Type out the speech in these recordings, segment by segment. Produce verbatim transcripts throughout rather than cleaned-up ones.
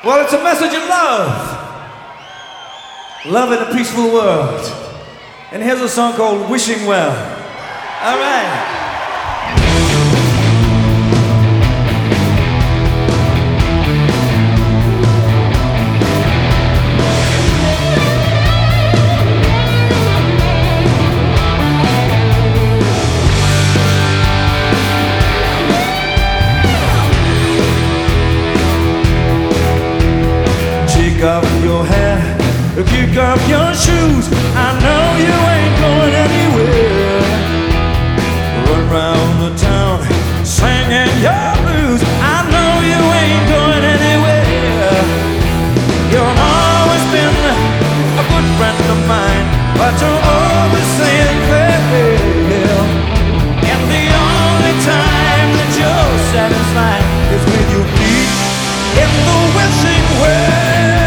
Well, it's a message of love. Love in a peaceful world. And here's a song called Wishing Well. All right. Kick off your hair, kick off your shoes. I know you ain't going anywhere. Run round the town singing your blues. I know you ain't going anywhere. You've always been a good friend of mine, but you're always saying farewell. And the only time that you're satisfied is when you meet in the wishing well.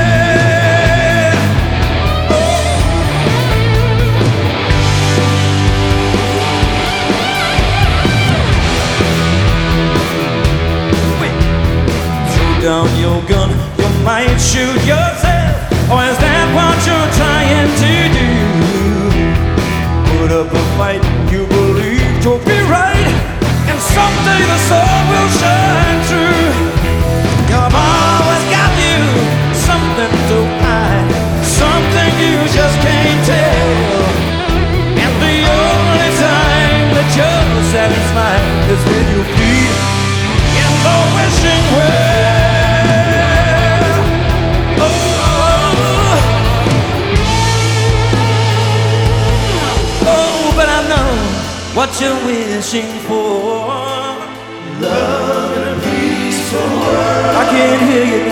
Down your gun, you might shoot yourself. Or is that what you're trying to do? Put up a fight, you believe you'll be right, and someday the sun will shine through. You've always got you something to hide, something you just can't tell. And the only time that you're satisfied is when you feel in the wishing well. What you're wishing for, love in a peaceful world. I can't hear you.